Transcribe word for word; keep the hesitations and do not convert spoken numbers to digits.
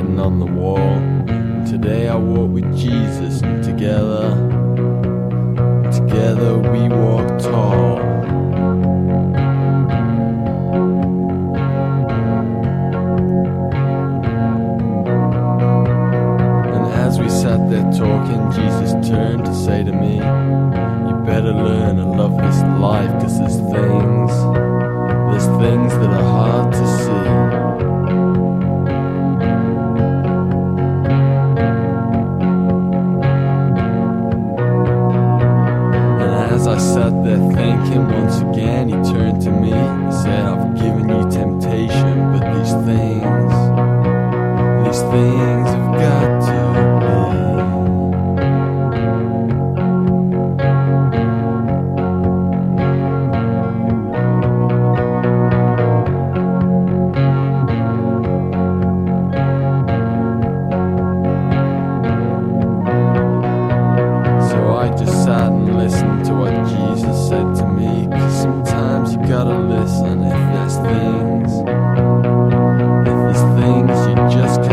writing on the wall. And today I walk with Jesus, and together, together we walk tall. And as we sat there talking, Jesus turned to say to me, you better learn and love this life, 'cause there's things, there's things that are hard to see. And as I sat there thinking, once again he turned to me and said, I've given you temptation, but these things, these things have got to be. To what Jesus said to me, 'cause sometimes you gotta listen. If there's things, if there's things you just